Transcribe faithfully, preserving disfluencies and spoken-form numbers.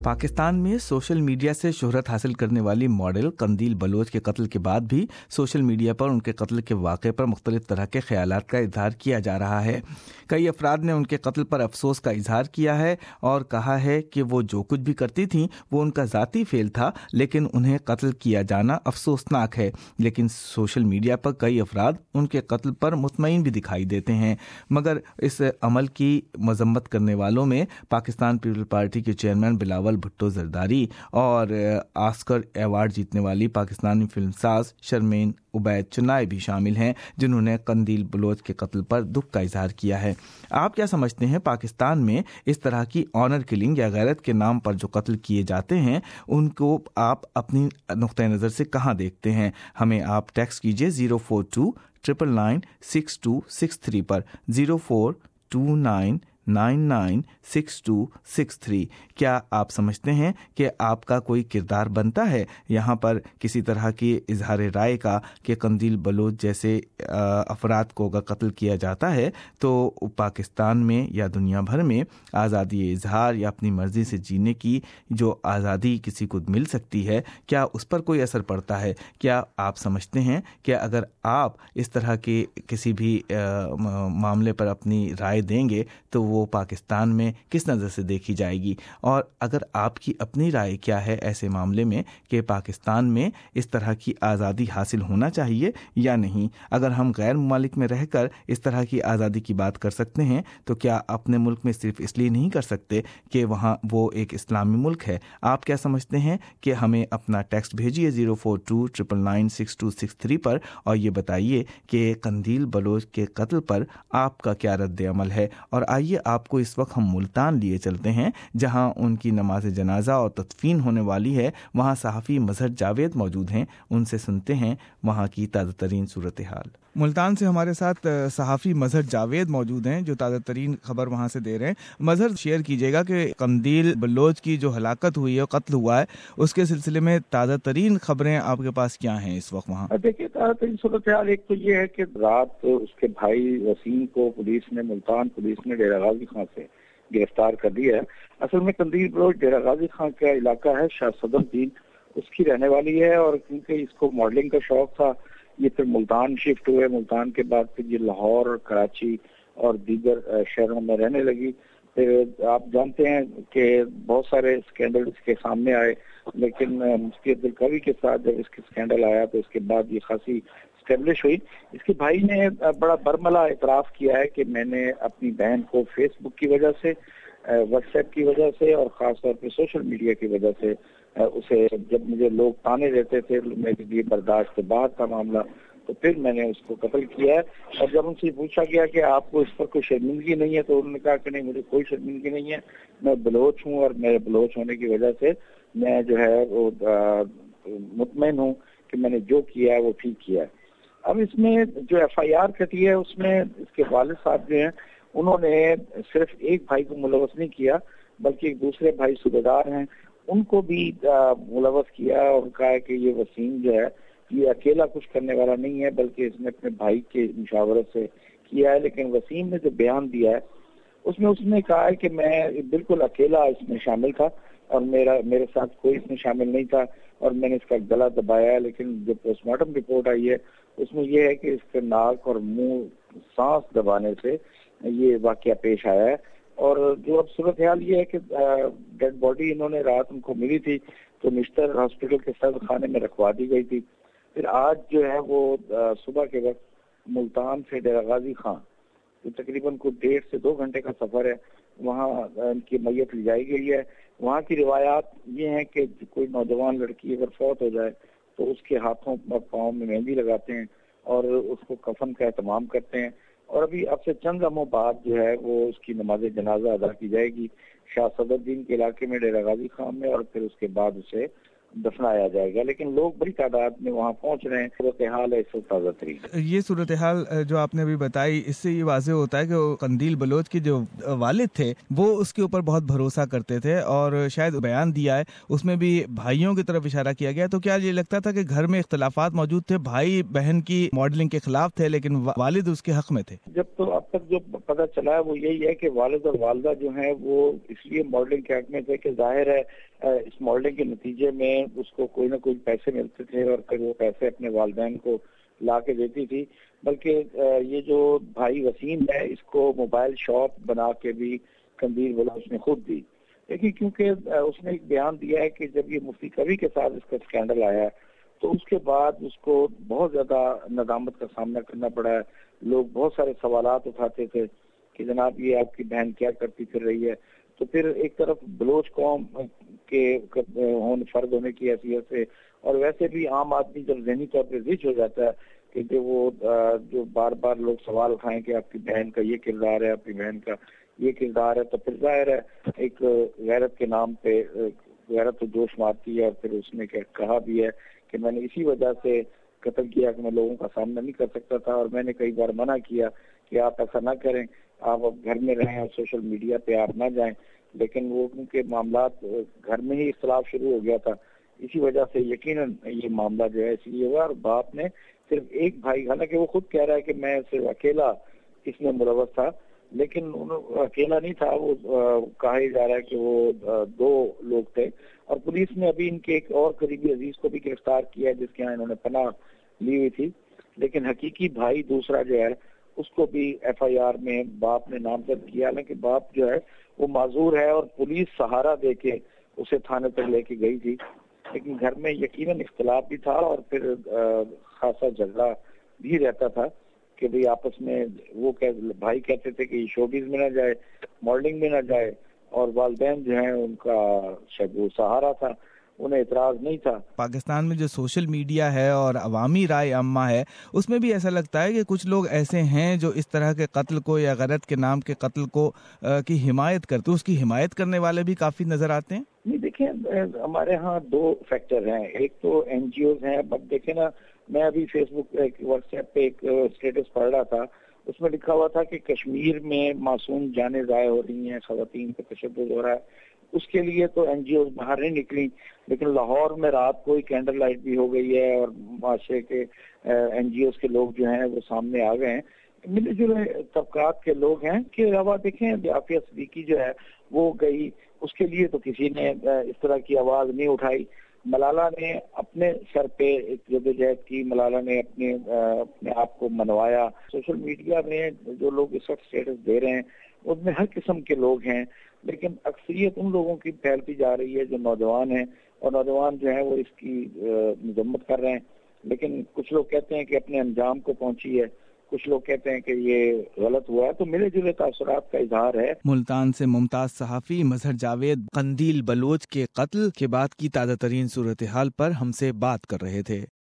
पाकिस्तान में social media से शोहरत हासिल करने वाली मॉडल कंदील बलोच के कत्ल के बाद भी सोशल मीडिया पर उनके कत्ल के वाक़े पर मुख्तलिफ तरह के ख्यालात का इजहार किया जा रहा है। कई अफराद ने उनके कत्ल पर अफसोस का इजहार किया है और कहा है कि वो जो कुछ भी करती थीं वो उनका ज़ाती फेल था, लेकिन उन्हें कत्ल किया जाना अफसोसनाक है। लेकिन सोशल मीडिया पर कई अफराद उनके कत्ल पर मुतमईन भी दिखाई देते हैं। मगर इस अमल की मजम्मत करने वालों में पाकिस्तान पीपल पार्टी के चेयरमैन बिलावल भुट्टो जरदारी और ऑस्कर अवार्ड जीतने वाली पाकिस्तानी फिल्मसाज शर्मीन उबैद चुनाई भी शामिल हैं, जिन्होंने कंदील बलोच के कत्ल पर दुख का इजहार किया है। आप क्या समझते हैं, पाकिस्तान में इस तरह की ऑनर किलिंग या गैरत के नाम पर जो कत्ल किए जाते हैं उनको आप अपनी नुक्ता नज़र से कहाँ देखते हैं? हमें आप टेक्स्ट कीजिए zero four two triple nine six two six three पर, zero four two nine nine nine six two six three. क्या आप समझते हैं कि आपका कोई किरदार बनता है यहाँ पर किसी तरह की इजहार राय का कि कंदील बलोच जैसे अफराद को अगर कत्ल किया जाता है तो पाकिस्तान में या दुनिया भर में आज़ादी इजहार या अपनी मर्ज़ी से जीने की जो आज़ादी किसी को मिल सकती है, क्या उस पर कोई असर पड़ता है? क्या आप समझते हैं कि अगर आप इस तरह के किसी भी आ, मामले पर अपनी राय देंगे तो वो पाकिस्तान में किस नज़र से देखी जाएगी? और अगर आपकी अपनी राय क्या है ऐसे मामले में कि पाकिस्तान में इस तरह की आज़ादी हासिल होना चाहिए या नहीं? अगर हम गैर मुमालिक में रहकर इस तरह की आज़ादी की बात कर सकते हैं तो क्या अपने मुल्क में सिर्फ इसलिए नहीं कर सकते कि वहाँ वो एक इस्लामी मुल्क है? आप क्या समझते हैं कि हमें अपना टेक्स्ट भेजिए zero four two triple nine six two six three पर और ये बताइए कि कंदील बलोच के कत्ल पर आपका क्या रद्द अमल है। और आइए आपको इस वक्त हम मुल्तान लिए चलते हैं जहां उनकी नमाज जनाजा और तदफीन होने वाली है। वहां सहाफ़ी मजहर जावेद मौजूद हैं, उनसे सुनते हैं वहां की ताज़ा तरीन सूरत हाल। मुल्तान से हमारे साथ सहाफ़ी मजहर जावेद मौजूद हैं जो ताज़ा तरीन खबर वहां से दे रहे हैं। मजहर, शेयर कीजिएगा कि कंदील बलोच की जो हलाकत हुई है, कत्ल हुआ है, उसके सिलसिले में ताज़ा तरीन खबरें आपके पास क्या हैं इस वक्त वहाँ? देखिए, ताज़ा तरीन सूरत हाल एक तो ये है कि रात उसके भाई वसीम को पुलिस ने, मुल्तान पुलिस ने डेरा गाजी खां से गिरफ्तार कर दिया है। असल में कंदील बलोच डेरा गाजी खां का इलाका है, शाह सदरुद्दीन उसकी रहने वाली है और क्योंकि इसको मॉडलिंग का शौक था ये फिर मुल्तान शिफ्ट हुए। मुल्तान के बाद फिर ये लाहौर, कराची और दीगर शहरों में रहने लगी। फिर आप जानते हैं कि बहुत सारे स्कैंडल इसके सामने आए, लेकिन मुफ्ती अब्दुल कवी के साथ जब इसके स्कैंडल आया तो इसके बाद ये खासी स्टेब्लिश हुई। इसके भाई ने बड़ा बरमला इतराफ किया है कि मैंने अपनी बहन को फेसबुक की वजह से, व्हाट्सएप की वजह से और ख़ासतौर पर सोशल मीडिया की वजह से उसे, जब मुझे लोग ताने देते थे मेरे लिए बर्दाश्त से बाहर था मामला, तो फिर मैंने उसको कत्ल किया है। और जब उनसे पूछा गया कि आपको इस पर कोई शर्मिंदगी नहीं है तो उन्होंने कहा कि नहीं, मुझे कोई शर्मिंदगी नहीं है, मैं बलोच हूँ और मेरे बलोच होने की वजह से मैं जो है वो मुतमईन हूँ कि मैंने जो किया है वो ठीक किया है। अब इसमें जो एफ आई आर कटी है उसमें इसके वालिद साहब जो हैं उन्होंने सिर्फ एक भाई को मुलवस नहीं किया बल्कि एक दूसरे भाई सूबेदार हैं उनको भी मुलवस किया और कहा है कि ये वसीम जो है ये अकेला कुछ करने वाला नहीं है बल्कि इसने अपने भाई के मुशावरत से किया है। लेकिन वसीम ने जो बयान दिया है उसमें उसने कहा है कि मैं बिल्कुल अकेला इसमें शामिल था और मेरा मेरे साथ कोई इसमें शामिल नहीं था और मैंने इसका गला दबाया। लेकिन जो पोस्टमार्टम रिपोर्ट आई है उसमें यह है कि इसके नाक और मुंह सांस दबाने से ये वाकया पेश आया है। और जो अब सूरत हाल ये है कि डेड बॉडी इन्होंने रात उनको मिली थी तो निश्तर हॉस्पिटल के सर्द खाने में रखवा दी गई थी। फिर आज जो है वो सुबह के वक्त मुल्तान से डेरा गाजी खां, तो तकरीबन कुछ डेढ़ से दो घंटे का सफर है, वहाँ इनकी मैयत ले जाई गई है। वहाँ की रिवायात ये हैं कि कोई नौजवान लड़की अगर फौत हो जाए तो उसके हाथों पाँव में मेहंदी लगाते हैं और उसको कफन का एहतमाम करते हैं। और अभी अब से चंद लम्हों बाद जो है वो उसकी नमाज जनाजा अदा की जाएगी शाह सदरुद्दीन के इलाके में डेरा गाजी खां में और फिर उसके बाद उसे दफनाया जाएगा। लेकिन लोग बड़ी तादाद में वहाँ पहुँच रहे हैं। सूरत हाल है इस वक्त ताज़ा तरीन। ये सूरत हाल जो आपने अभी बताई इससे ये वाज़ेह होता है कि कंदील बलोच के जो वालिद थे वो उसके ऊपर बहुत भरोसा करते थे और शायद बयान दिया है उसमें भी भाइयों की तरफ इशारा किया गया। तो क्या ये लगता था कि घर में इख्तलाफात मौजूद थे, भाई बहन की मॉडलिंग के खिलाफ थे लेकिन वालिद उसके हक में थे? जब तो अब तक जो पता चला है वो यही है कि वालिद और वालदा जो है वो इसलिए मॉडलिंग के हक में थे कि जाहिर है اس مالڈنگ کے نتیجے میں اس کو کوئی نہ کوئی پیسے ملتے تھے اور پھر وہ پیسے اپنے والدین کو لا کے دیتی تھی، بلکہ یہ جو بھائی وسیم ہے اس کو موبائل شاپ بنا کے بھی قندیل بلوچ نے خود دی، لیکن کیونکہ اس نے ایک بیان دیا ہے کہ جب یہ مفتی کبھی کے ساتھ اس کا اسکینڈل آیا ہے تو اس کے بعد اس کو بہت زیادہ ندامت کا سامنا کرنا پڑا ہے. لوگ بہت سارے سوالات اٹھاتے تھے کہ جناب یہ آپ کی بہن کیا کرتی پھر رہی ہے. تو پھر ایک طرف بلوچ قوم کے فرد ہونے کی حیثیت سے اور ویسے بھی عام آدمی جب ذہنی طور پہ زچ ہو جاتا ہے کہ وہ جو بار بار لوگ سوال اٹھائیں کہ آپ کی بہن کا یہ کردار ہے، آپ کی بہن کا یہ کردار ہے، تو پھر ظاہر ہے ایک غیرت کے نام پہ غیرت تو جوش مارتی ہے. اور پھر اس نے کہا بھی ہے کہ میں نے اسی وجہ سے قتل کیا کہ میں لوگوں کا سامنا نہیں کر سکتا تھا، اور میں نے کئی بار منع کیا کہ آپ ایسا نہ کریں، آپ اب گھر میں رہیں اور سوشل میڈیا پہ آپ نہ جائیں. لیکن وہ کیونکہ معاملات گھر میں ہی اختلاف شروع ہو گیا تھا، اسی وجہ سے یقیناً یہ معاملہ جو ہے اس لیے ہوا. اور باپ نے صرف ایک بھائی، حالانکہ وہ خود کہہ رہا ہے کہ میں صرف اکیلا اس میں ملوث تھا، لیکن اکیلا نہیں تھا، وہ کہا جا رہا ہے کہ وہ دو لوگ تھے. اور پولیس نے ابھی ان کے ایک اور قریبی عزیز کو بھی گرفتار کیا جس کے یہاں انہوں نے پناہ لی ہوئی تھی، لیکن حقیقی بھائی دوسرا جو ہے اس کو بھی ایف آئی آر میں باپ نے نامزد کیا. حالانکہ باپ جو ہے وہ معذور ہے اور پولیس سہارا دے کے اسے تھانے تک لے کے گئی تھی، لیکن گھر میں یقیناً اختلاف بھی تھا اور پھر خاصا جھگڑا بھی رہتا تھا کہ بھئی آپس میں وہ بھائی کہتے تھے کہ شوبیز میں نہ جائے، ماڈلنگ میں نہ جائے، اور والدین جو ہیں ان کا شاید وہ سہارا تھا، انہیں اعتراض نہیں تھا. پاکستان میں جو سوشل میڈیا ہے اور عوامی رائے عامہ ہے اس میں بھی ایسا لگتا ہے کہ کچھ لوگ ایسے ہیں جو اس طرح کے قتل کو یا غیرت کے نام کے قتل کو کی حمایت کرتے، اس کی حمایت کرنے والے بھی کافی نظر آتے ہیں. نہیں دیکھیں، ہمارے ہاں دو فیکٹر ہیں، ایک تو این جی اوز ہیں. اب دیکھیں نا، میں ابھی فیس بک واٹس ایپ پہ ایک اسٹیٹس پڑھ رہا تھا، اس میں لکھا ہوا تھا کہ کشمیر میں معصوم جانیں ضائع ہو رہی ہیں، خواتین پہ تشدد ہو رہا ہے. اس کے لیے تو این جی اوز باہر نہیں نکلی، لیکن لاہور میں رات کو ہی کینڈل لائٹ بھی ہو گئی ہے اور معاشرے کے این جی اوز کے لوگ جو ہیں وہ سامنے آ گئے ہیں. ملے جلے طبقات کے لوگ ہیں. کے علاوہ دیکھیں عافیہ صدیقی جو ہے وہ گئی، اس کے لیے تو کسی نے اس طرح کی آواز نہیں اٹھائی. ملالہ نے اپنے سر پہ ایک جدوجہد کی، ملالہ نے اپنے اپنے آپ کو منوایا. سوشل میڈیا میں جو لوگ اس وقت اسٹیٹس دے رہے ہیں ان میں ہر قسم کے لوگ ہیں، لیکن اکثریت ان لوگوں کی پھیلتی جا رہی ہے جو نوجوان ہیں، اور نوجوان جو ہیں وہ اس کی مذمت کر رہے ہیں. لیکن کچھ لوگ کہتے ہیں کہ اپنے انجام کو پہنچی ہے، کچھ لوگ کہتے ہیں کہ یہ غلط ہوا ہے. تو ملے جلے تاثرات کا اظہار ہے. ملتان سے ممتاز صحافی مظہر جاوید قندیل بلوچ کے قتل کے بعد کی تازہ ترین صورتحال پر ہم سے بات کر رہے تھے.